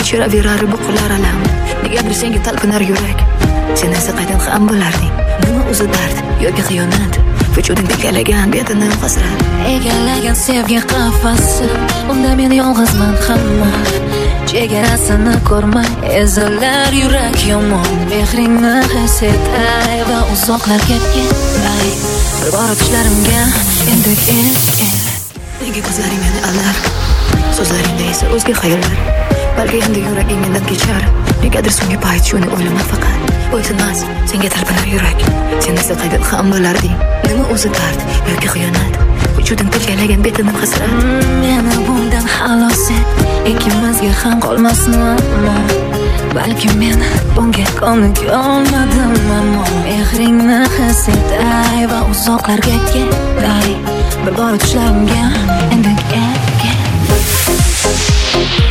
kechiraverar bu qullar alam. Negadir senga talpinar yurak. Sen esa qaydan ham bo'larding. Nima o'zi dard yoki xiyonat? Vujudingda egallagan bedini hasrat. Egallagan sevgi qafasi. Unda men yolg'izman hamma. Chegarasini ko'rmay ezilar yurak yomon. Mehringni his etay va uzoqlarga ketay. Bir bor tushlarimga endi el. Nega ko'zlaring meni aldar? So'zlaringda esa o'zga xayollar. Balki endi yuraging mendan kechar. Negadir so'nggi payt shuni o'ylamoq faqat. Bo'ysunmas, senga talpinar yurak. Sen esa qaydan ham bo'larding. Nima o'zi dard yoki xiyonat? Vujudingda egallagan bedini hasrat. Meni bundan xalos et. Ikkimizga ham qolmasin ammo. Balki men bunga ko'nika olmadim ammo. Mehringni his etay va uzoqlarga ketay. Bir bor tushlarimga endi el.